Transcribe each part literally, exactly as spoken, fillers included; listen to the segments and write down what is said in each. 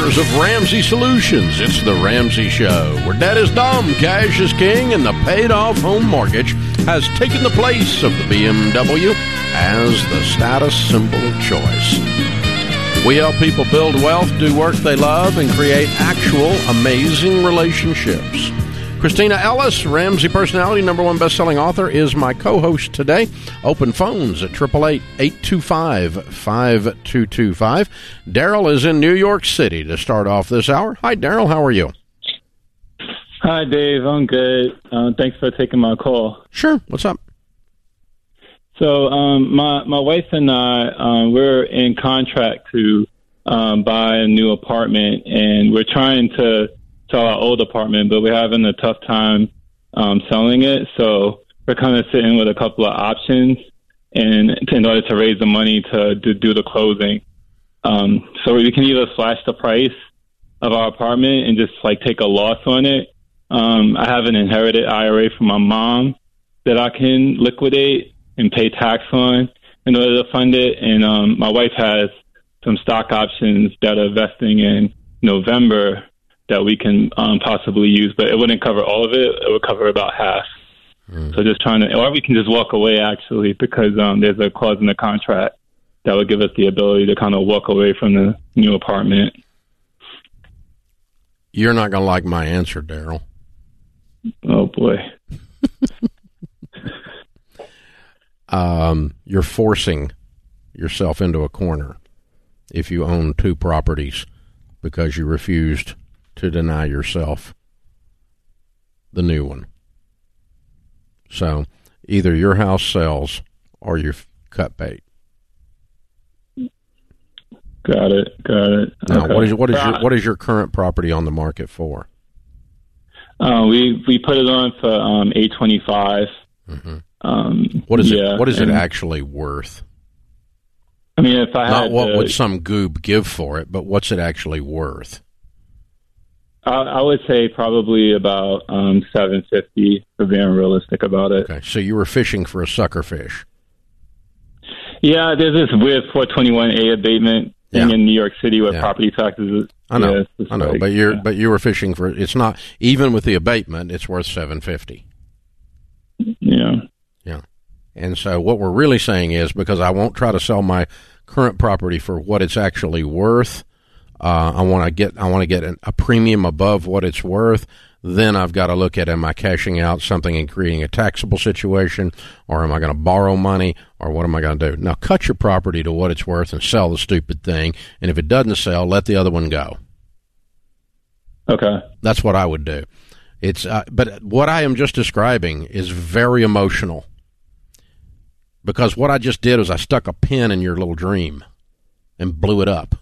makers of Ramsey Solutions. It's the Ramsey Show, where debt is dumb, cash is king, and the paid-off home mortgage has taken the place of the B M W as the status symbol of choice. We help people build wealth, do work they love, and create actual amazing relationships. Christina Ellis, Ramsey personality, number one best-selling author, is my co-host today. Open phones at eight eight eight, eight two five, five two two five. Daryl is in New York City to start off this hour. Hi, Daryl. How are you? Hi, Dave. I'm good. Uh, thanks for taking my call. Sure. What's up? So um, my, my wife and I, um, we're in contract to um, buy a new apartment, and we're trying to sell our old apartment, but we're having a tough time um, selling it. So we're kind of sitting with a couple of options and in order to raise the money to, to do the closing. Um, so we can either slash the price of our apartment and just like take a loss on it. Um, I have an inherited I R A from my mom that I can liquidate and pay tax on in order to fund it. And um, my wife has some stock options that are vesting in November that we can um, possibly use, but it wouldn't cover all of it. It would cover about half. Mm. So just trying to, or we can just walk away actually, because um, there's a clause in the contract that would give us the ability to kind of walk away from the new apartment. You're not going to like my answer, Daryl. Oh boy. um, you're forcing yourself into a corner if you own two properties because you refused to deny yourself the new one. So either your house sells or you cut bait. Got it. Got it. Now, okay. what is what is your what is your current property on the market for? Uh, we we put it on for um, eight twenty five. Mm-hmm. Um, what is yeah, it? What is and, it actually worth? I mean, if I not had what to, would some goob give for it, but what's it actually worth? I, I would say probably about um, seven fifty for being realistic about it. Okay, so you were fishing for a sucker fish. Yeah, there's this weird four twenty-one A abatement thing yeah. in New York City where yeah. property taxes. I know, yeah, I know, like, but you're yeah. but you were fishing for it's not even with the abatement. It's worth seven fifty. Yeah, yeah, and so what we're really saying is because I won't try to sell my current property for what it's actually worth. Uh, I want to get I want to get an, a premium above what it's worth. Then I've got to look at, am I cashing out something and creating a taxable situation, or am I going to borrow money, or what am I going to do? Now, cut your property to what it's worth and sell the stupid thing, and if it doesn't sell, let the other one go. Okay. That's what I would do. It's uh, but what I am just describing is very emotional, because what I just did was I stuck a pin in your little dream and blew it up.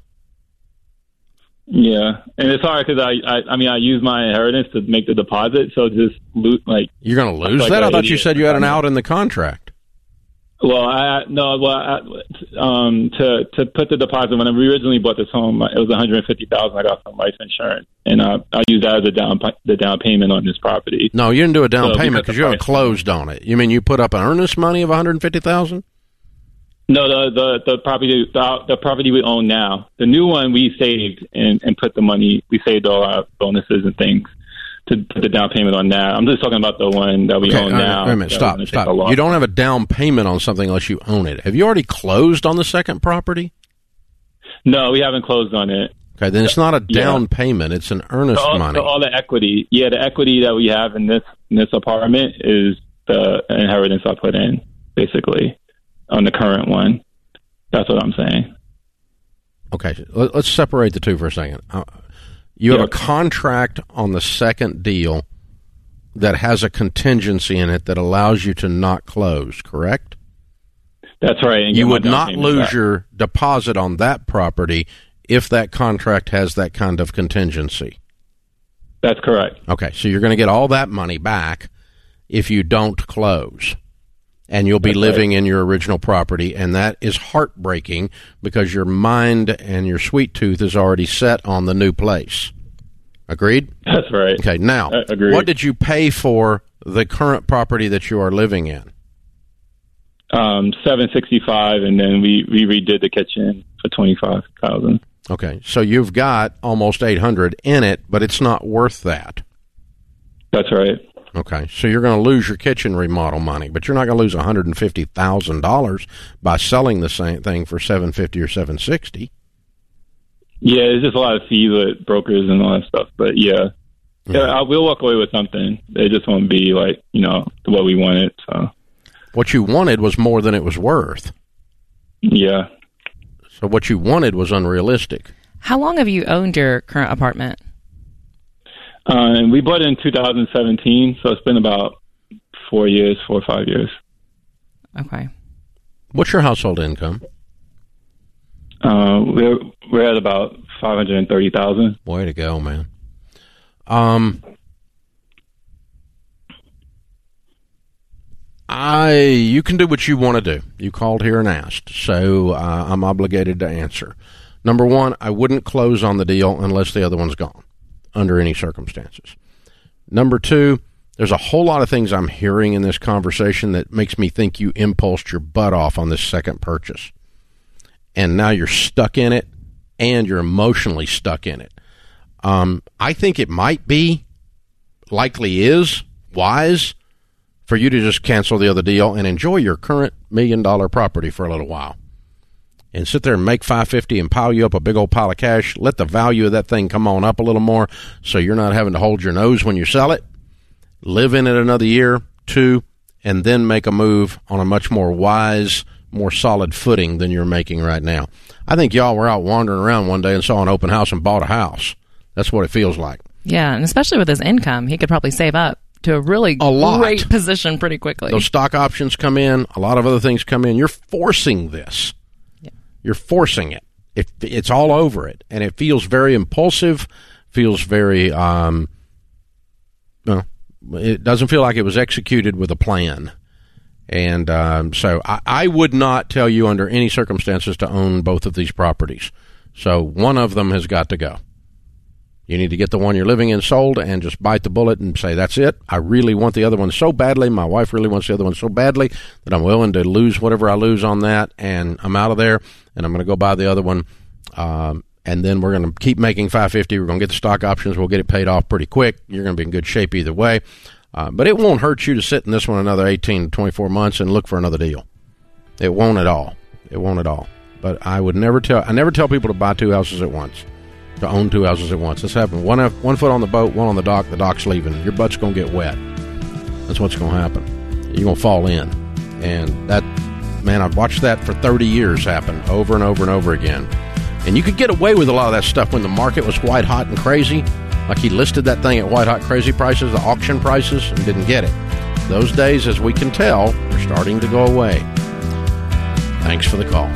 Yeah, and it's hard because I, I, I mean, I use my inheritance to make the deposit, so just loot like you're going to lose like that. I thought idiot. you said you had an out in the contract. Well, I no, well, I, um, to to put the deposit when I originally bought this home, it was one hundred fifty thousand. I got from life insurance, and I I used that as a down the down payment on this property. No, you didn't do a down so payment because you haven't closed on it. You mean you put up an earnest money of one hundred fifty thousand? No, the, the, the property the, the property we own now. The new one we saved and, and put the money, we saved all our bonuses and things to put the down payment on that. I'm just talking about the one that we okay, own right, now. Wait a minute, stop, stop. You don't have a down payment on something unless you own it. Have you already closed on the second property? No, we haven't closed on it. Okay, then it's not a down yeah. payment. It's an earnest so all, money. So all the equity, yeah, the equity that we have in this in this apartment is the inheritance I put in, basically, on the current one. That's what I'm saying. Okay, let's separate the two for a second. You have yeah. a contract on the second deal that has a contingency in it that allows you to not close, correct? That's right. And you would not lose back. your deposit on that property if that contract has that kind of contingency. That's correct. Okay, so you're going to get all that money back if you don't close. And you'll be That's living right. in your original property, and that is heartbreaking because your mind and your sweet tooth is already set on the new place. Agreed? That's right. Okay, now, Agreed. What did you pay for the current property that you are living in? Um, seven sixty-five, and then we, we redid the kitchen for twenty-five thousand. Okay, so you've got almost eight hundred in it, but it's not worth that. That's right. Okay, so you're going to lose your kitchen remodel money, but you're not going to lose one hundred fifty thousand dollars by selling the same thing for seven hundred fifty thousand dollars or seven hundred sixty thousand dollars. Yeah, it's just a lot of fees with brokers and all that stuff. But yeah, yeah, yeah I will walk away with something. It just won't be like, you know, what we wanted. So what you wanted was more than it was worth. Yeah. So what you wanted was unrealistic. How long have you owned your current apartment? Uh, and we bought it in two thousand seventeen, so it's been about four years, four or five years. Okay. What's your household income? Uh, we're we're at about five hundred and thirty thousand. Way to go, man. Um, I you can do what you want to do. You called here and asked, so uh, I'm obligated to answer. Number one, I wouldn't close on the deal unless the other one's gone, under any circumstances. Number two, there's a whole lot of things I'm hearing in this conversation that makes me think you impulsed your butt off on this second purchase. And now you're stuck in it, and you're emotionally stuck in it. Um, I think it might be, likely is, wise for you to just cancel the other deal and enjoy your current million-dollar property for a little while. And sit there and make five hundred fifty thousand dollars and pile you up a big old pile of cash. Let the value of that thing come on up a little more so you're not having to hold your nose when you sell it. Live in it another year, two, and then make a move on a much more wise, more solid footing than you're making right now. I think y'all were out wandering around one day and saw an open house and bought a house. That's what it feels like. Yeah, and especially with his income, he could probably save up to a really a lot. great position pretty quickly. Those stock options come in. A lot of other things come in. You're forcing this. Yeah. You're forcing it. it. It's all over it. And it feels very impulsive, feels very, um, no, it doesn't feel like it was executed with a plan. And um, so I, I would not tell you under any circumstances to own both of these properties. So one of them has got to go. You need to get the one you're living in sold and just bite the bullet and say, that's it. I really want the other one so badly. My wife really wants the other one so badly that I'm willing to lose whatever I lose on that, and I'm out of there, and I'm going to go buy the other one. Um, and then we're going to keep making five hundred fifty. We're going to get the stock options. We'll get it paid off pretty quick. You're going to be in good shape either way. Uh, but it won't hurt you to sit in this one another eighteen to twenty-four months and look for another deal. It won't at all. It won't at all. But I would never tell, I never tell people to buy two houses at once. To own two houses at once. This happened. One one foot on the boat, one on the dock. The dock's leaving. Your butt's going to get wet. That's what's going to happen. You're going to fall in. And that, man, I've watched that for thirty years happen over and over and over again. And you could get away with a lot of that stuff when the market was white hot and crazy. Like he listed that thing at white hot crazy prices, the auction prices, and didn't get it. Those days, as we can tell, are starting to go away. Thanks for the call.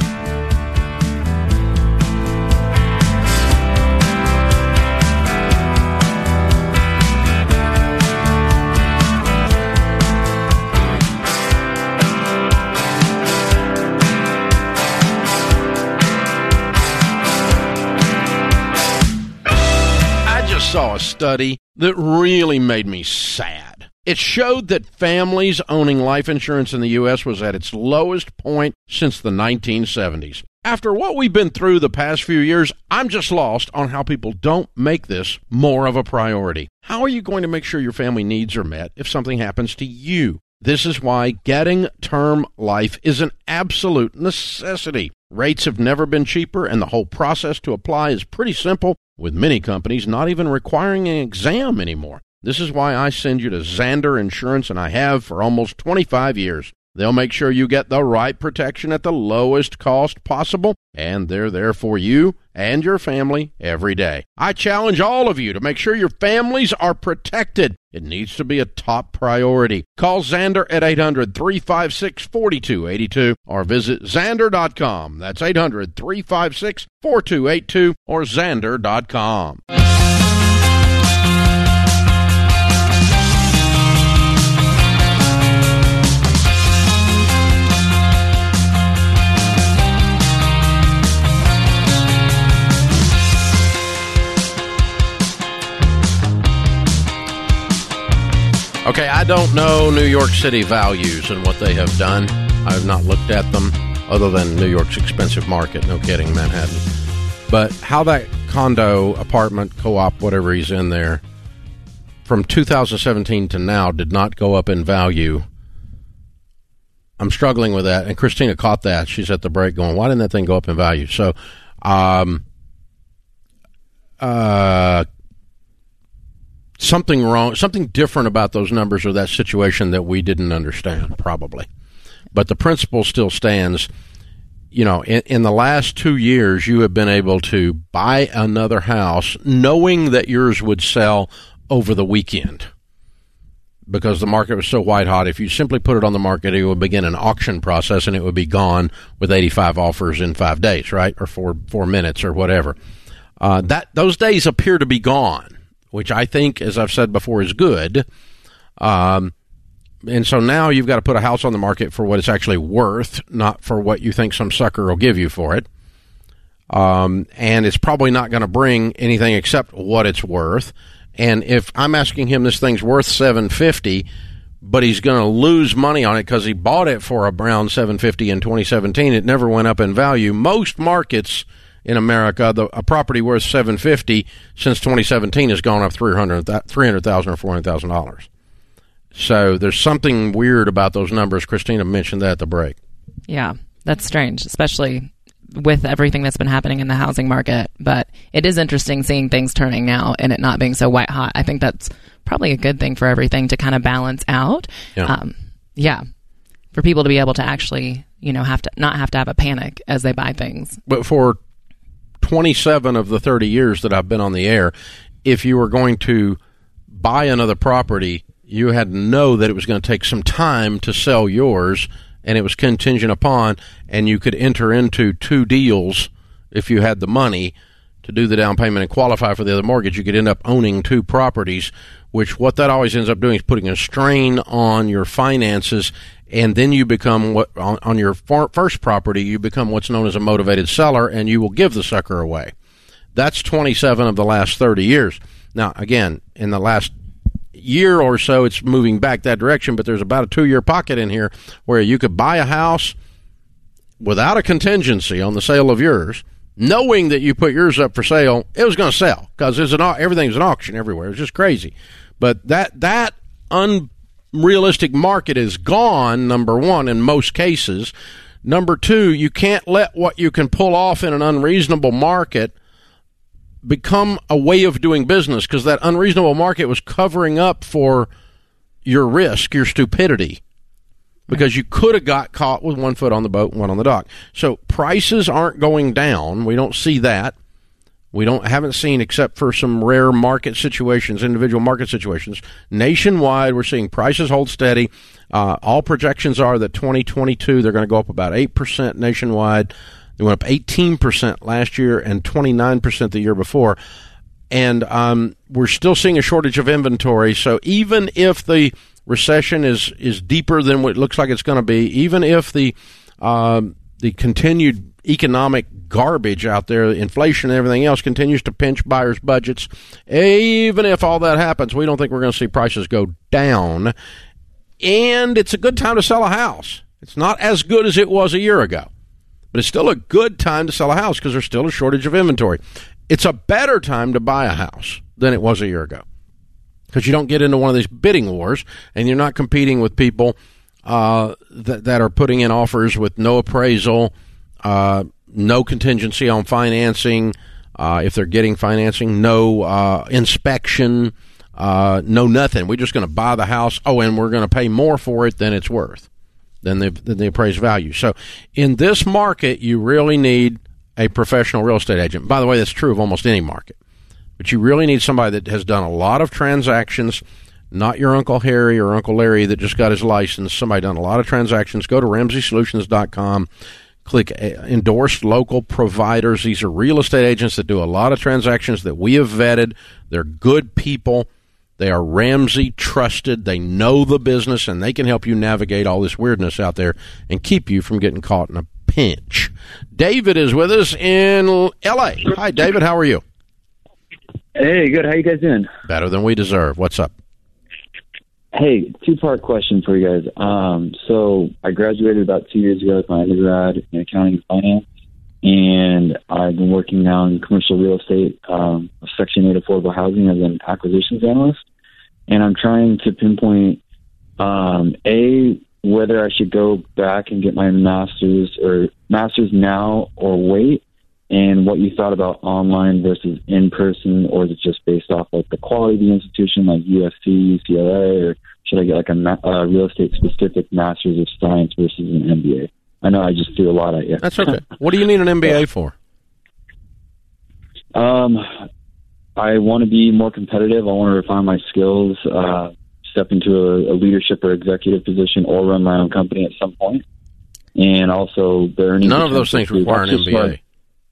Saw a study that really made me sad. It showed that families owning life insurance in the U S was at its lowest point since the nineteen seventies. After what we've been through the past few years, I'm just lost on how people don't make this more of a priority. How are you going to make sure your family needs are met if something happens to you? This is why getting term life is an absolute necessity. Rates have never been cheaper, and the whole process to apply is pretty simple, with many companies not even requiring an exam anymore. This is why I send you to Zander Insurance, and I have for almost twenty-five years. They'll make sure you get the right protection at the lowest cost possible, and they're there for you and your family every day. I challenge all of you to make sure your families are protected. It needs to be a top priority. Call Zander at eight hundred, three five six, four two eight two or visit Zander dot com. That's eight hundred, three five six, four two eight two or Zander dot com. Okay, I don't know New York City values and what they have done. I've not looked at them other than New York's expensive market. No kidding, Manhattan. But how that condo, apartment, co-op, whatever he's in there, from two thousand seventeen to now did not go up in value. I'm struggling with that. And Christina caught that. She's at the break going, why didn't that thing go up in value? So, um, uh, something wrong, something different about those numbers or that situation that we didn't understand, probably. But the principle still stands. You know, in, in the last two years, you have been able to buy another house knowing that yours would sell over the weekend because the market was so white hot. If you simply put it on the market, it would begin an auction process and it would be gone with eighty-five offers in five days, right? Or four, four minutes or whatever. Uh, that, those days appear to be gone, which I think, as I've said before, is good. Um, And so now you've got to put a house on the market for what it's actually worth, not for what you think some sucker will give you for it. Um, and it's probably not going to bring anything except what it's worth. And if I'm asking him this thing's worth seven hundred fifty dollars, but he's going to lose money on it because he bought it for around seven hundred fifty dollars in twenty seventeen, it never went up in value. Most markets in America, the, a property worth seven hundred fifty dollars since twenty seventeen has gone up three hundred thousand dollars or four hundred thousand dollars. So there's something weird about those numbers. Christina mentioned that at the break. Yeah, that's strange, especially with everything that's been happening in the housing market. But it is interesting seeing things turning now and it not being so white hot. I think that's probably a good thing for everything to kind of balance out. Yeah. Um, yeah. For people to be able to actually, you know, have to not have to have a panic as they buy things. But for twenty-seven of the thirty years that I've been on the air, if you were going to buy another property, you had to know that it was going to take some time to sell yours, and it was contingent upon, and you could enter into two deals if you had the money to do the down payment and qualify for the other mortgage. You could end up owning two properties, which what that always ends up doing is putting a strain on your finances, and then you become, what on, on your far, first property, you become what's known as a motivated seller, and you will give the sucker away. That's twenty-seven of the last thirty years. Now, again, in the last year or so, it's moving back that direction, but there's about a two-year pocket in here where you could buy a house without a contingency on the sale of yours, knowing that you put yours up for sale, it was going to sell because there's an everything's an auction everywhere. It's just crazy. But that that unrealistic market is gone, number one, in most cases. Number two, you can't let what you can pull off in an unreasonable market become a way of doing business, because that unreasonable market was covering up for your risk, your stupidity, because you could have got caught with one foot on the boat and one on the dock. So prices aren't going down. We don't see that. We don't haven't seen, except for some rare market situations, individual market situations. Nationwide, we're seeing prices hold steady. Uh, all projections are that twenty twenty-two, they're going to go up about eight percent nationwide. They went up eighteen percent last year and twenty-nine percent the year before. And um, we're still seeing a shortage of inventory. So even if the recession is, is deeper than what it looks like it's going to be, even if the um, the continued economic garbage out there, inflation and everything else, continues to pinch buyers' budgets, even if all that happens, we don't think we're going to see prices go down. And it's a good time to sell a house. It's not as good as it was a year ago, but it's still a good time to sell a house because there's still a shortage of inventory. It's a better time to buy a house than it was a year ago because you don't get into one of these bidding wars and you're not competing with people uh, that, that are putting in offers with no appraisal, uh, no contingency on financing. Uh, if they're getting financing, no uh, inspection, uh, no nothing. We're just going to buy the house. Oh, and we're going to pay more for it than it's worth. Than the, than the appraised value. So in this market, you really need a professional real estate agent. By the way, that's true of almost any market. But you really need somebody that has done a lot of transactions, not your Uncle Harry or Uncle Larry that just got his license. Somebody done a lot of transactions. Go to Ramsey Solutions dot com. Click endorsed local providers. These are real estate agents that do a lot of transactions that we have vetted. They're good people. They are Ramsey trusted. They know the business, and they can help you navigate all this weirdness out there and keep you from getting caught in a pinch. David is with us in L A. Hi, David. How are you? Hey, good. How you guys doing? Better than we deserve. What's up? Hey, two-part question for you guys. Um, so I graduated about two years ago with my undergrad in accounting and finance. and I've been working now in commercial real estate, um, Section eight affordable housing as an acquisitions analyst. And I'm trying to pinpoint, um, A, whether I should go back and get my master's or master's now or wait, and what you thought about online versus in-person, or is it just based off like the quality of the institution, like U S C, U C L A, or should I get like a ma- uh, real estate-specific master's of science versus an M B A? I know I just threw a lot at you. That's okay. What do you need an M B A for? Um, I want to be more competitive. I want to refine my skills, uh, step into a, a leadership or executive position, or run my own company at some point. And also, the earning none of those things require an M B A. Smart.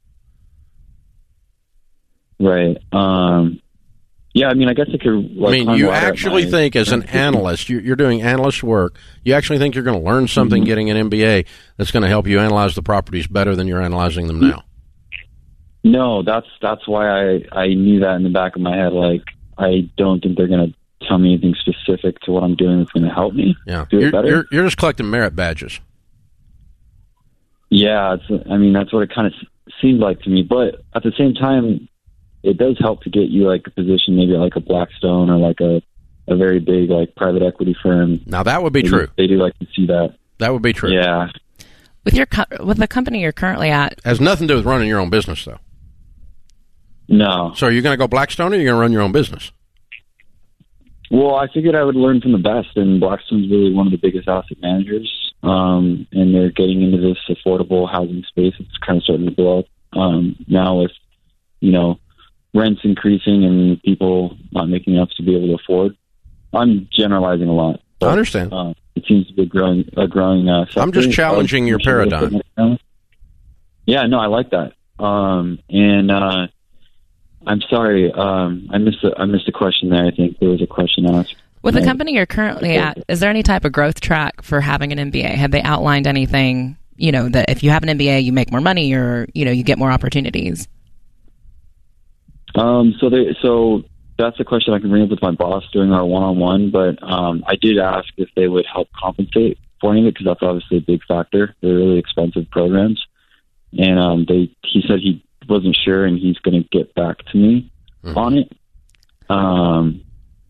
Right. Um, yeah, I mean, I guess it could. Like, I mean, you actually think as an analyst, you're, you're doing analyst work, you actually think you're going to learn something mm-hmm. getting an M B A that's going to help you analyze the properties better than you're analyzing them now? No, that's that's why I, I knew that in the back of my head. Like, I don't think they're going to tell me anything specific to what I'm doing that's going to help me yeah. do you're, it better. You're, you're just collecting merit badges. Yeah, it's, I mean, that's what it kind of seemed like to me. But at the same time, it does help to get you like a position, maybe like a Blackstone or like a, a very big like private equity firm. Now that would be they, true. They do like to see that. That would be true. Yeah. With your co- with the company you're currently at, has nothing to do with running your own business, though. No. So are you going to go Blackstone, or are you going to run your own business? Well, I figured I would learn from the best, and Blackstone's really one of the biggest asset managers, um, and they're getting into this affordable housing space. It's kind of starting to blow up um, now with, you know, rents increasing and people not making enough to be able to afford. I'm generalizing a lot. But, I understand. Uh, it seems to be growing, a growing uh, sector. I'm just challenging your paradigm. Yeah, no, I like that. Um, and uh, I'm sorry, um, I missed a, I missed a question there. I think there was a question asked. With the company you're currently at, is there any type of growth track for having an M B A? Have they outlined anything, you know, that if you have an M B A, you make more money, or, you know, you get more opportunities? Um, so they, so that's a question I can bring up with my boss during our one-on-one, but um, I did ask if they would help compensate for it, because that's obviously a big factor. They're really expensive programs. And um, they, he said he wasn't sure, and he's going to get back to me mm-hmm. on it. Um,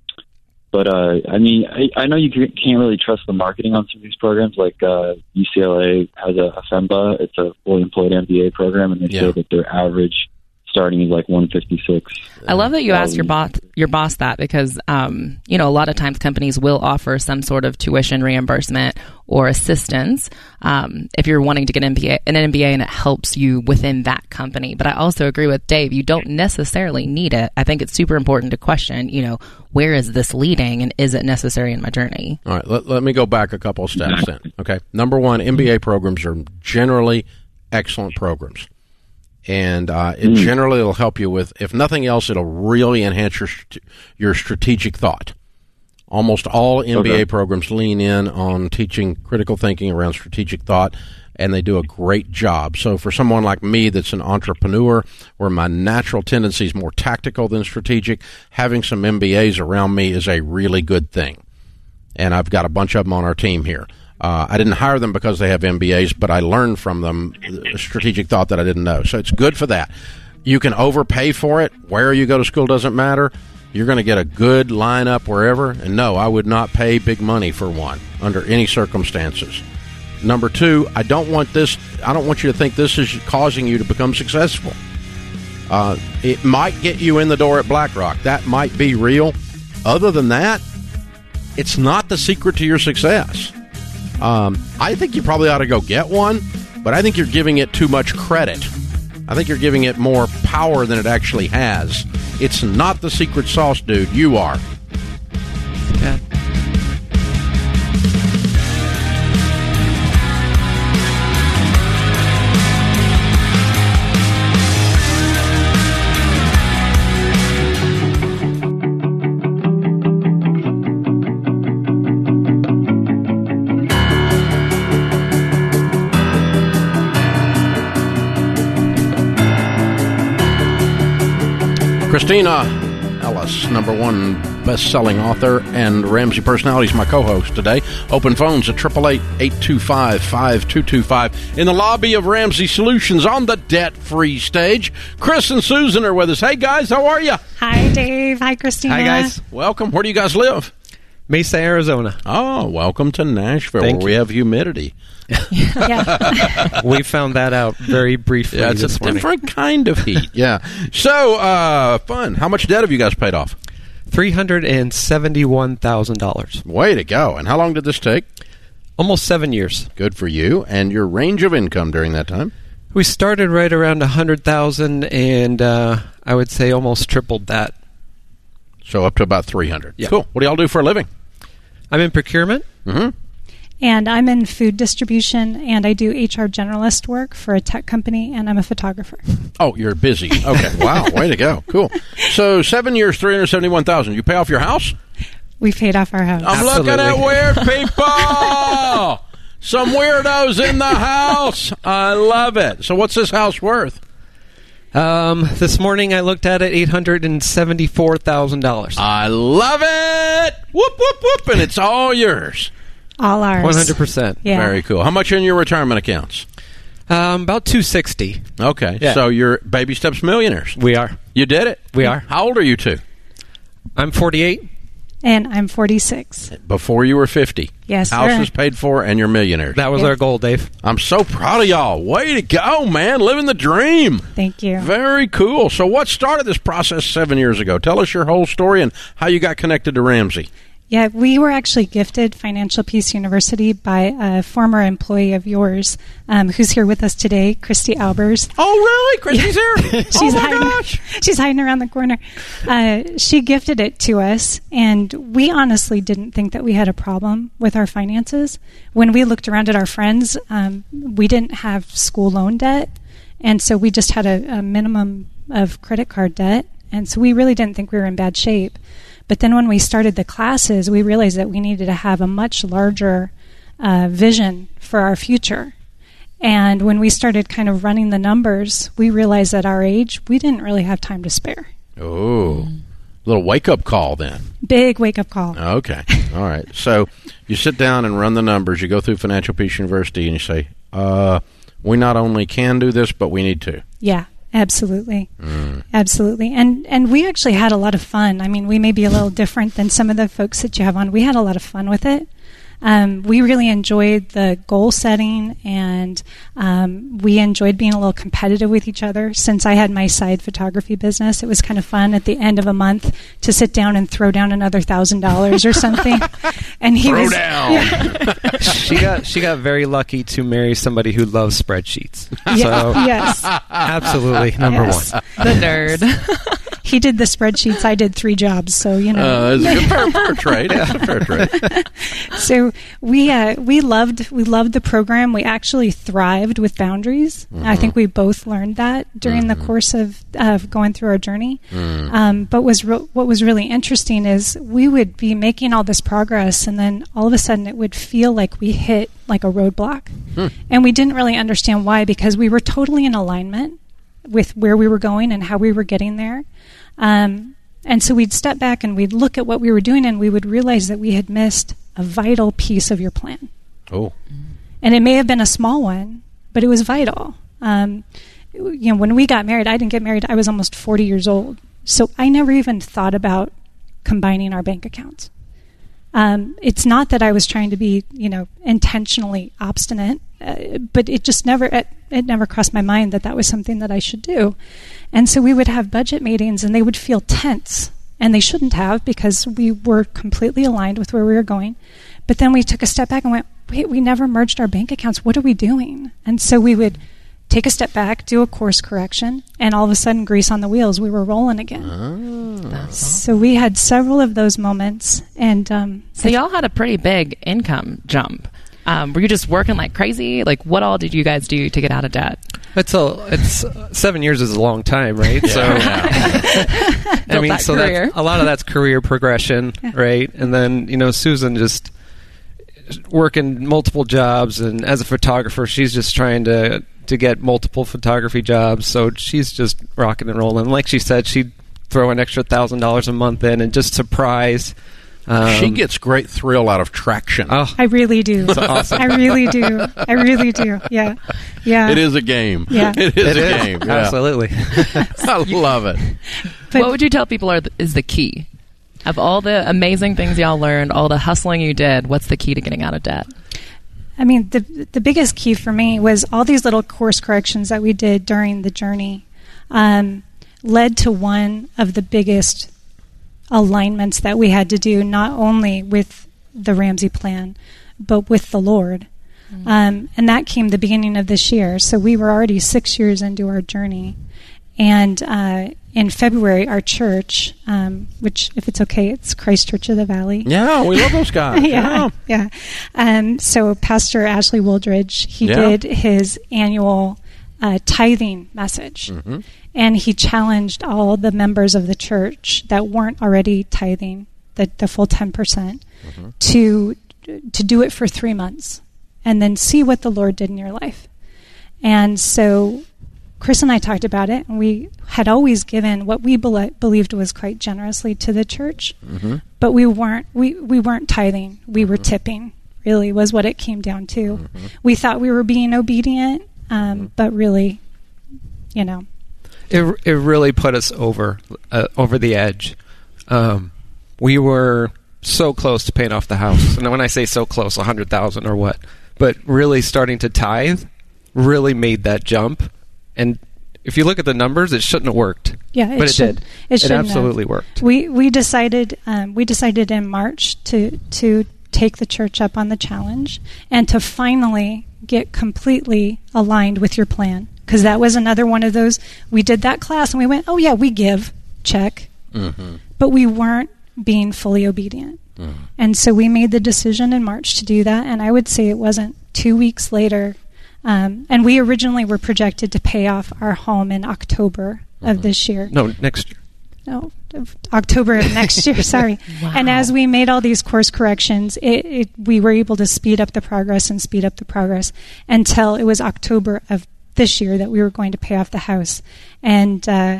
but, uh, I mean, I, I know you can't really trust the marketing on some of these programs. Like uh, U C L A has a, a FEMBA. It's a fully employed M B A program, and they yeah. say that their average starting is like one fifty-six. I love that you asked your boss your boss that, because um, you know, a lot of times companies will offer some sort of tuition reimbursement or assistance um, if you're wanting to get an M B A, an M B A, and it helps you within that company. But I also agree with Dave. You don't necessarily need it. I think it's super important to question, you know, where is this leading, and is it necessary in my journey? All right, let, let me go back a couple of steps then. Okay, number one, M B A programs are generally excellent programs. And uh, it mm. generally will help you with, if nothing else, it'll really enhance your your strategic thought. Almost all M B A okay. programs lean in on teaching critical thinking around strategic thought, and they do a great job. So for someone like me that's an entrepreneur, where my natural tendency is more tactical than strategic, having some M B As around me is a really good thing. And I've got a bunch of them on our team here. Uh, I didn't hire them because they have M B As, but I learned from them strategic thought that I didn't know. So it's good for that. You can overpay for it. Where you go to school doesn't matter. You're going to get a good lineup wherever. And no, I would not pay big money for one under any circumstances. Number two, I don't want this. I don't want you to think this is causing you to become successful. Uh, it might get you in the door at BlackRock. That might be real. Other than that, it's not the secret to your success. Um, I think you probably ought to go get one, but I think you're giving it too much credit. I think you're giving it more power than it actually has. It's not the secret sauce, dude. You are. Yeah. Christina Ellis, number one best-selling author, and Ramsey Personality is my co-host today. Open phones at eight eight eight, eight two five, five two two five. In the lobby of Ramsey Solutions on the debt-free stage, Chris and Susan are with us. Hey, guys, how are you? Hi, Dave. Hi, Christina. Hi, guys. Welcome. Where do you guys live? Mesa, Arizona. Oh, welcome to Nashville, Thank where we you. have humidity. Yeah. We found that out very briefly Yeah, it's this a morning. different kind of heat. Yeah. So, uh, fun. How much debt have you guys paid off? three hundred seventy-one thousand dollars. Way to go. And how long did this take? Almost seven years. Good for you. And your range of income during that time? We started right around one hundred thousand dollars, and uh, I would say almost tripled that. So up to about three hundred. Yeah. Cool. What do y'all do for a living? I'm in procurement. Mm-hmm. And I'm in food distribution, and I do H R generalist work for a tech company, and I'm a photographer. Oh, you're busy. Okay. Wow. Way to go. Cool. So seven years, three hundred seventy-one thousand dollars. You pay off your house? We paid off our house. I'm Absolutely. looking at weird people. Some weirdos in the house. I love it. So what's this house worth? Um, this morning I looked at it, eight hundred seventy-four thousand dollars. I love it. Whoop, whoop, whoop. And it's all yours. All ours. one hundred percent. Yeah. Very cool. How much in your retirement accounts? Um, about two hundred sixty. Okay. Yeah. So you're Baby Steps millionaires. We are. You did it. We are. How old are you two? I'm forty-eight. And I'm forty-six. Before you were fifty. Yes, House sir. is paid for and you're millionaires. That was Yeah. our goal, Dave. I'm so proud of y'all. Way to go, man. Living the dream. Thank you. Very cool. So what started this process seven years ago? Tell us your whole story and how you got connected to Ramsey. Yeah, we were actually gifted Financial Peace University by a former employee of yours um, who's here with us today, Christy Albers. Oh, really? Christy's here? She's oh, my hiding. gosh. She's hiding around the corner. Uh, she gifted it to us, and we honestly didn't think that we had a problem with our finances. When we looked around at our friends, um, we didn't have school loan debt, and so we just had a, a minimum of credit card debt, and so we really didn't think we were in bad shape. But then when we started the classes, we realized that we needed to have a much larger uh, vision for our future. And when we started kind of running the numbers, we realized at our age, we didn't really have time to spare. Oh, little wake-up call then. Big wake-up call. Okay. All right. So you sit down and run the numbers. You go through Financial Peace University and you say, uh, we not only can do this, but we need to. Yeah, absolutely. Mm. Absolutely. And and we actually had a lot of fun. I mean, we may be a little different than some of the folks that you have on. We had a lot of fun with it. Um, we really enjoyed the goal setting, and um, we enjoyed being a little competitive with each other. Since I had my side photography business, it was kind of fun at the end of a month to sit down and throw down another thousand dollars or something. And he Throw was, down. Yeah. She got she got very lucky to marry somebody who loves spreadsheets. Yeah, So yes. absolutely number Yes. one. The nerd. He did the spreadsheets. I did three jobs, so you know. Uh, it's a good fair, fair trade. It's a fair trade. So we uh, we loved we loved the program. We actually thrived with boundaries. Mm-hmm. I think we both learned that during mm-hmm. the course of of going through our journey. Mm. Um, but was re- what was really interesting is we would be making all this progress, and then all of a sudden it would feel like we hit like a roadblock, Hmm. and we didn't really understand why, because we were totally in alignment with where we were going and how we were getting there. Um, and so we'd step back and we'd look at what we were doing, and we would realize that we had missed a vital piece of your plan. Oh. And it may have been a small one, but it was vital. Um, you know, when we got married, I didn't get married, I was almost forty years old. So I never even thought about combining our bank accounts. Um, it's not that I was trying to be, you know, intentionally obstinate, uh, but it just never, it, it never crossed my mind that that was something that I should do. And so we would have budget meetings, and they would feel tense, and they shouldn't have, because we were completely aligned with where we were going. But then we took a step back and went, wait, we never merged our bank accounts. What are we doing? And so we would take a step back, do a course correction, and all of a sudden, grease on the wheels, we were rolling again. Oh. So we had several of those moments. And um, So y'all had a pretty big income jump. Um, were you just working like crazy? Like, what all did you guys do to get out of debt? It's a it's uh, seven years is a long time, right? Yeah. So I Built mean, that so career. that's, a lot of that's career progression, Yeah. right? And then you know, Susan just working multiple jobs, and as a photographer, she's just trying to to get multiple photography jobs. So she's just rocking and rolling. Like she said, she throw an extra thousand dollars a month in and just surprise. Um, she gets great thrill out of traction. Oh, I really do. awesome. I really do. I really do. Yeah. Yeah. It is a game. Yeah. It is it a is. game. Yeah. Absolutely. I love it. But- what would you tell people are th- is the key? Of all the amazing things y'all learned, all the hustling you did, what's the key to getting out of debt? I mean, the the biggest key for me was all these little course corrections that we did during the journey um, led to one of the biggest alignments that we had to do, not only with the Ramsey plan, but with the Lord. Mm-hmm. Um, and that came the beginning of this year. So we were already six years into our journey. And uh, in February, our church, um, which, if it's okay, it's Christ Church of the Valley. Yeah, we love those guys. yeah, yeah. Um, so Pastor Ashley Wooldridge, he Yeah. did his annual uh, tithing message. Mm-hmm. And he challenged all the members of the church that weren't already tithing, the, the full ten percent, Mm-hmm. to to do it for three months and then see what the Lord did in your life. And so Chris and I talked about it, and we had always given what we be- believed was quite generously to the church, Mm-hmm. but we weren't we, we weren't tithing. We were tipping, really, was what it came down to. Mm-hmm. We thought we were being obedient, um, but really, you know. It it really put us over uh, over the edge. Um, we were so close to paying off the house, and when I say so close, a hundred thousand or what, but really starting to tithe really made that jump. And if you look at the numbers, it shouldn't have worked. Yeah, it but it should, did. It, It shouldn't absolutely have. worked. We we decided um, we decided in March to to take the church up on the challenge and to finally get completely aligned with your plan, because that was another one of those. We did that class and we went, oh yeah, we give, check, Mm-hmm. but we weren't being fully obedient. Mm-hmm. And so we made the decision in March to do that, and I would say it wasn't two weeks later. Um, and we originally were projected to pay off our home in October of this year. No, next year. No, of October of next year, sorry. Wow. And as we made all these course corrections, it, it, we were able to speed up the progress and speed up the progress until it was October of this year that we were going to pay off the house. And uh,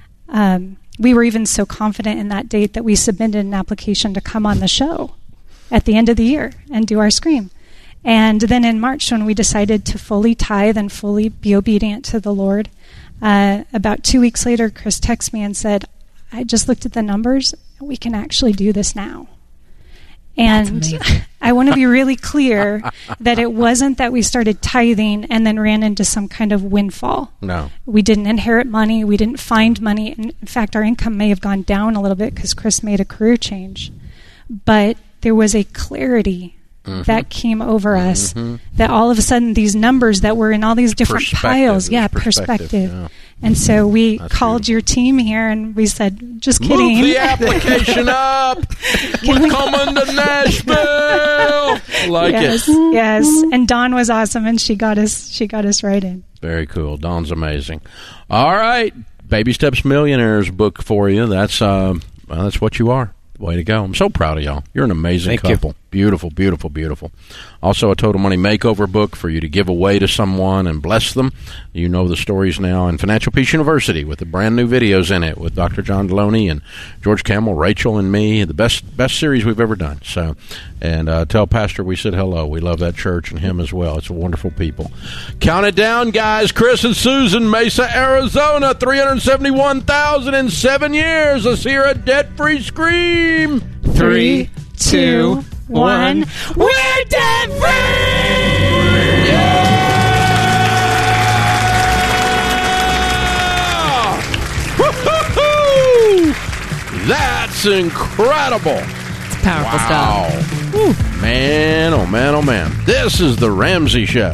um, we were even so confident in that date that we submitted an application to come on the show at the end of the year and do our Scream. And then in March, when we decided to fully tithe and fully be obedient to the Lord, uh, about two weeks later, Chris texted me and said, I just looked at the numbers, and we can actually do this now. And I want to be really clear that it wasn't that we started tithing and then ran into some kind of windfall. No. We didn't inherit money. We didn't find money. In fact, our income may have gone down a little bit because Chris made a career change. But there was a clarity Mm-hmm. that came over us, mm-hmm. that all of a sudden these numbers that were in all these different piles, yeah, perspective. perspective. Yeah. And so we That's called beautiful. Your team here and we said, just kidding. Move the application up. We're we- coming to Nashville. I like yes, it. Yes. And Dawn was awesome, and she got us she got us right in. Very cool. Dawn's amazing. All right. Baby Steps Millionaires book for you. That's uh, well, that's what you are. Way to go. I'm so proud of y'all. You're an amazing Thank couple. You. Beautiful, beautiful, beautiful. Also, a Total Money Makeover book for you to give away to someone and bless them. You know the stories now. And Financial Peace University with the brand new videos in it with Doctor John Deloney and George Campbell, Rachel, and me. The best best series we've ever done. So, and uh, tell Pastor we said hello. We love that church and him as well. It's wonderful people. Count it down, guys. Chris and Susan, Mesa, Arizona, three hundred seventy-one thousand in seven years. Let's hear a debt-free scream. Three, two, one. We're debt free! Yeah! Woo-hoo-hoo! That's incredible. It's powerful Wow. stuff. Woo. Man, oh man, oh man. This is The Ramsey Show.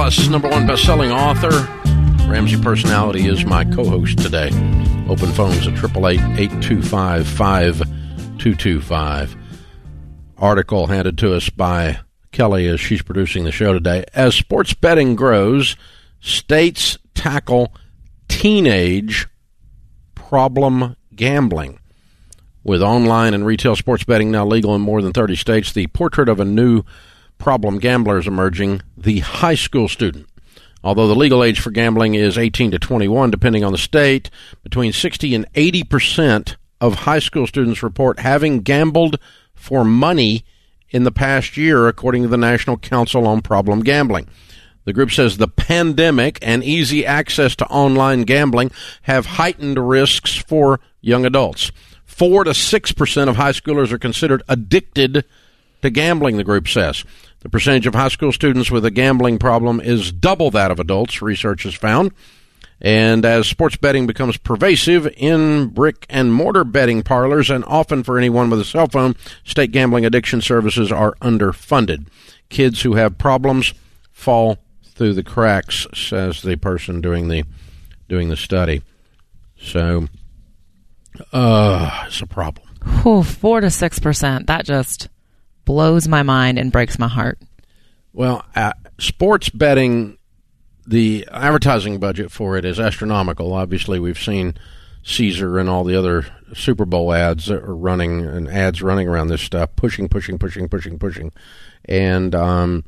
Plus number one best-selling author. Ramsey Personality is my co-host today. Open phones at eight eight eight, eight two five, five two two five. Article handed to us by Kelly as she's producing the show today. As sports betting grows, states tackle teenage problem gambling. With online and retail sports betting now legal in more than thirty states, the portrait of a new problem gambler is emerging, the high school student. Although the legal age for gambling is eighteen to twenty-one, depending on the state, between sixty and eighty percent of high school students report having gambled for money in the past year, according to the National Council on Problem Gambling. The group says the pandemic and easy access to online gambling have heightened risks for young adults. Four to six percent of high schoolers are considered addicted to gambling, the group says. The percentage of high school students with a gambling problem is double that of adults, research has found. And as sports betting becomes pervasive in brick and mortar betting parlors, and often for anyone with a cell phone, state gambling addiction services are underfunded. Kids who have problems fall through the cracks, says the person doing the doing the study. So, uh, it's a problem. Oh, four to six percent. That just blows my mind and breaks my heart. Well, uh, sports betting, the advertising budget for it is astronomical. Obviously, we've seen Caesar and all the other Super Bowl ads that are running, and ads running around this stuff, pushing, pushing, pushing, pushing, pushing. And um,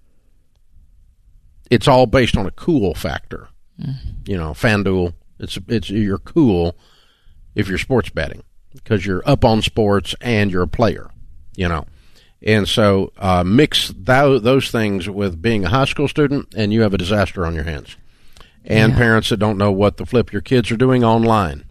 it's all based on a cool factor. Mm. You know, FanDuel, it's, it's, you're cool if you're sports betting because you're up on sports and you're a player, you know. And so uh, mix th- those things with being a high school student, and you have a disaster on your hands. And yeah. Parents that don't know what the flip your kids are doing online.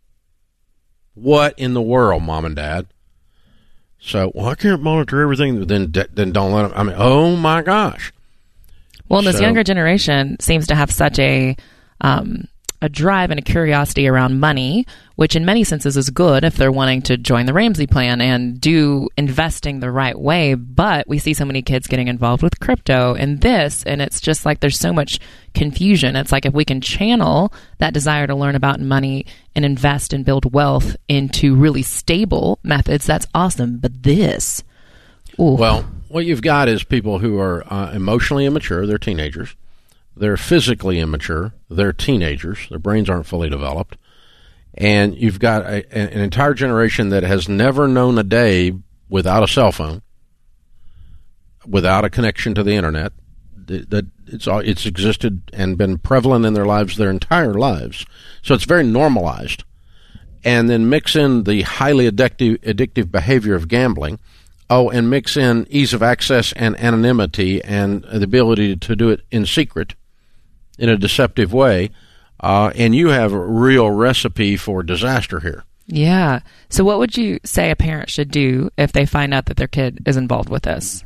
What in the world, Mom and Dad? So, well, I can't monitor everything. Then, then don't let them. I mean, oh my gosh. Well, and this so, younger generation seems to have such a um, a drive and a curiosity around money, which in many senses is good if they're wanting to join the Ramsey plan and do investing the right way. But we see so many kids getting involved with crypto and this, and it's just like there's so much confusion. It's like if we can channel that desire to learn about money and invest and build wealth into really stable methods, that's awesome. But this, ooh. Well, what you've got is people who are uh, emotionally immature. They're teenagers. They're physically immature. They're teenagers. Their brains aren't fully developed. And you've got a, an entire generation that has never known a day without a cell phone, without a connection to the internet. That it's it's existed and been prevalent in their lives their entire lives. So it's very normalized. And then mix in the highly addictive, addictive behavior of gambling. Oh, and mix in ease of access and anonymity and the ability to do it in secret in a deceptive way. Uh, and you have a real recipe for disaster here. Yeah. So what would you say a parent should do if they find out that their kid is involved with this?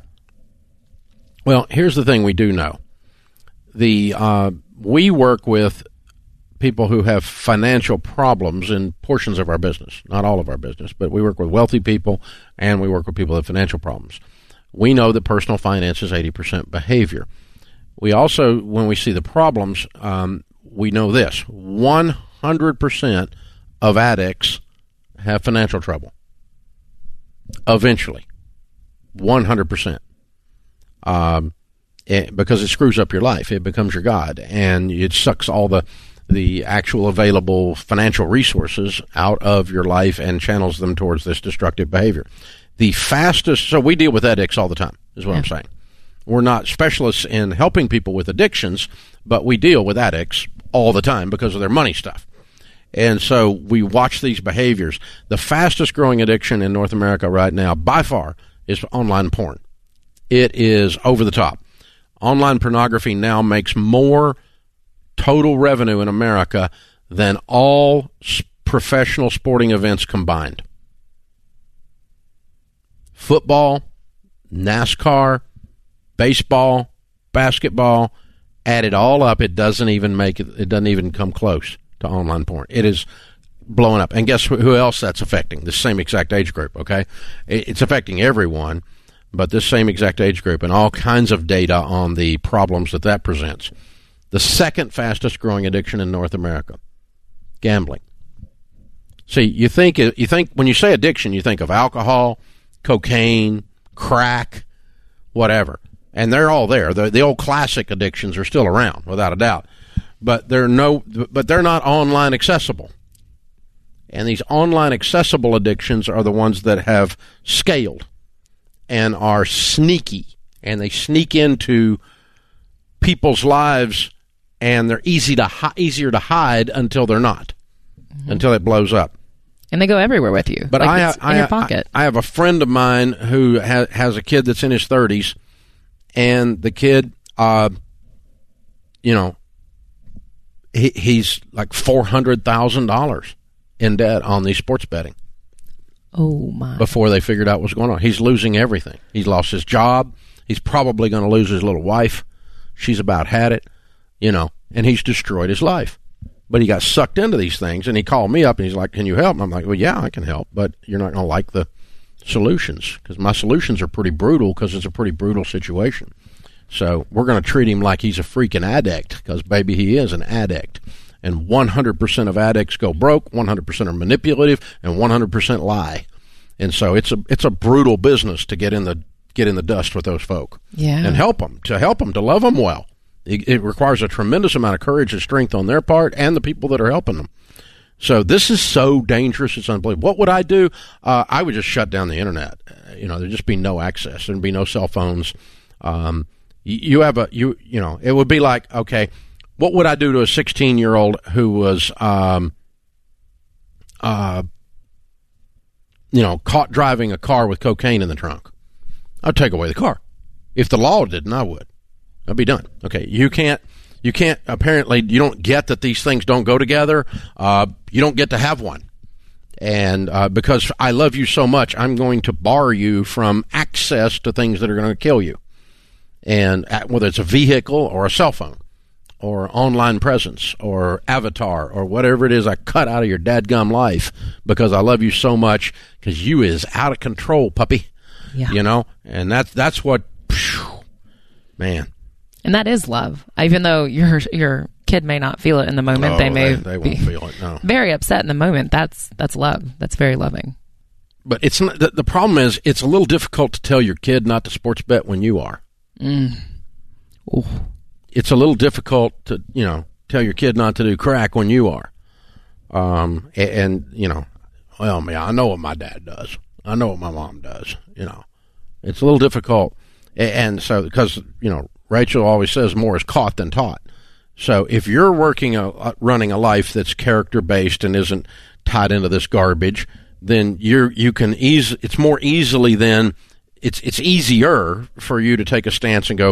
Well, here's the thing we do know. The uh, we work with people who have financial problems in portions of our business, not all of our business, but we work with wealthy people and we work with people with financial problems. We know that personal finance is eighty percent behavior. We also, when we see the problems, um, we know this, one hundred percent of addicts have financial trouble. Eventually. one hundred percent. Um, it, because it screws up your life. It becomes your God, and it sucks all the the actual available financial resources out of your life and channels them towards this destructive behavior. The fastest, so we deal with addicts all the time, is what yeah. I'm saying. We're not specialists in helping people with addictions, but we deal with addicts all the time because of their money stuff. And so we watch these behaviors. The fastest growing addiction in North America right now, by far, is online porn. It is over the top. Online pornography now makes more total revenue in America than all professional sporting events combined. Football, NASCAR, baseball, basketball, add it all up, it doesn't even make it, it doesn't even come close to online porn. It is blowing up. And guess who else that's affecting? The same exact age group, okay? It's affecting everyone, but this same exact age group, and all kinds of data on the problems that that presents. The second fastest growing addiction in North America, gambling. See, you think you think when you say addiction, you think of alcohol, cocaine, crack, whatever, and they're all there. The, the old classic addictions are still around, without a doubt, but they're no, but they're not online accessible. And these online accessible addictions are the ones that have scaled and are sneaky, and they sneak into people's lives, and they're easy to hi- easier to hide until they're not, mm-hmm. until it blows up. And they go everywhere with you. But like I, it's I, in your I, pocket. I, I have a friend of mine who ha- has a kid that's in his thirties, and the kid, uh, you know, he, he's like four hundred thousand dollars in debt on these sports betting. Oh, my. Before they figured out what's going on. He's losing everything. He's lost his job. He's probably going to lose his little wife. She's about had it, you know, and he's destroyed his life. But he got sucked into these things, and he called me up, and he's like, can you help? And I'm like, well, yeah, I can help, but you're not going to like the solutions, because my solutions are pretty brutal, because it's a pretty brutal situation. So we're going to treat him like he's a freaking addict, because, baby, he is an addict. And one hundred percent of addicts go broke, one hundred percent are manipulative, and one hundred percent lie. And so it's a it's a brutal business to get in the get in the dust with those folk. Yeah. And help them, to help them, to love them well. It, it requires a tremendous amount of courage and strength on their part and the people that are helping them. So this is so dangerous, it's unbelievable. What would I do? Uh, I would just shut down the internet. Uh, you know, there'd just be no access. There'd be no cell phones. Um, you, you have a, you you know, it would be like, okay, what would I do to a sixteen-year-old who was, um, uh, you know, caught driving a car with cocaine in the trunk? I'd take away the car. If the law didn't, I would. I'd be done. Okay, you can't, you can't, apparently, you don't get that these things don't go together. Uh, you don't get to have one. And uh, because I love you so much, I'm going to bar you from access to things that are going to kill you. And uh, whether it's a vehicle or a cell phone, or online presence, or avatar, or whatever it is I cut out of your dadgum life because I love you so much, because you is out of control, puppy. Yeah. You know? And that's, that's what, phew, man. And that is love. Even though your your kid may not feel it in the moment, Oh, they may they, they be won't feel it, no. very upset in the moment. That's that's love. That's very loving. But it's not, the, the problem is, it's a little difficult to tell your kid not to sports bet when you are. Mm. Ooh. It's a little difficult to, you know, tell your kid not to do crack when you are. Um, and, and, you know, well, man, I know what my dad does. I know what my mom does, you know. It's a little difficult. And, and so, because, you know, Rachel always says more is caught than taught. So if you're working, a, running a life that's character-based and isn't tied into this garbage, then you're, you can ease, it's more easily then, it's, it's easier for you to take a stance and go,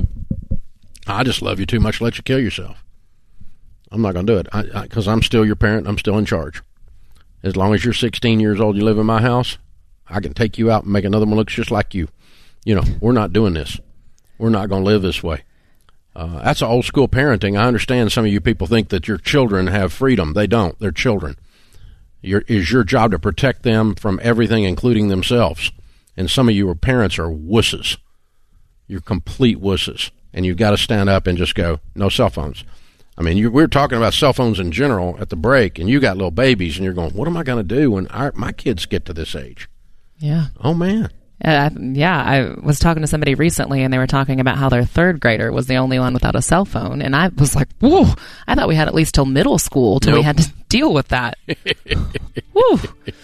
I just love you too much to let you kill yourself. I'm not going to do it because I'm still your parent. I'm still in charge. As long as you're sixteen years old, you live in my house, I can take you out and make another one look just like you. You know, we're not doing this. We're not going to live this way. Uh, that's old school parenting. I understand some of you people think that your children have freedom. They don't. They're children. Your, it's your job to protect them from everything, including themselves. And some of you are parents are wusses. You're complete wusses. And you've got to stand up and just go, no cell phones. I mean, you, we were talking about cell phones in general at the break, and you got little babies, and you're going, what am I going to do when our, my kids get to this age? Yeah. Oh, man. Uh, yeah, I was talking to somebody recently, and they were talking about how their third grader was the only one without a cell phone. And I was like, whoa, I thought we had at least till middle school till Nope. we had to deal with that. Woo.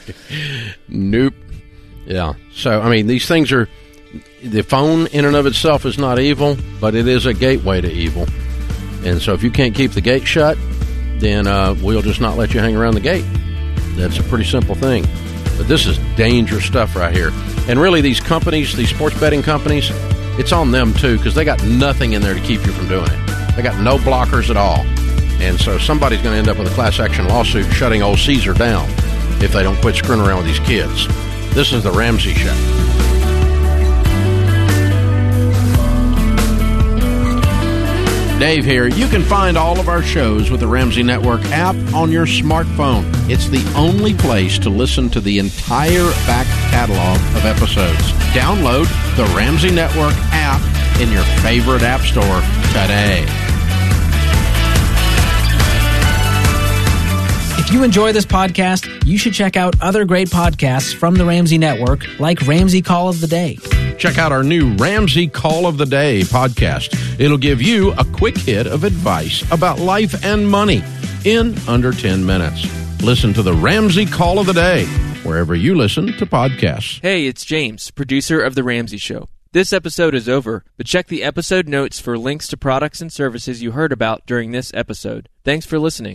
Nope. Yeah. So, I mean, these things are, the phone in and of itself is not evil, but it is a gateway to evil. And so if you can't keep the gate shut, then uh, we'll just not let you hang around the gate. That's a pretty simple thing. But this is dangerous stuff right here. And really, these companies, these sports betting companies, it's on them too, because they got nothing in there to keep you from doing it. They got no blockers at all. And so somebody's going to end up with a class action lawsuit shutting old Caesar down if they don't quit screwing around with these kids. This is the Ramsey Show. Dave here. You can find all of our shows with the Ramsey Network app on your smartphone. It's the only place to listen to the entire back catalog of episodes. Download the Ramsey Network app in your favorite app store today. If you enjoy this podcast, you should check out other great podcasts from the Ramsey Network, like Ramsey Call of the Day. Check out our new Ramsey Call of the Day podcast. It'll give you a quick hit of advice about life and money in under ten minutes. Listen to the Ramsey Call of the Day wherever you listen to podcasts. Hey, it's James, producer of The Ramsey Show. This episode is over, but check the episode notes for links to products and services you heard about during this episode. Thanks for listening.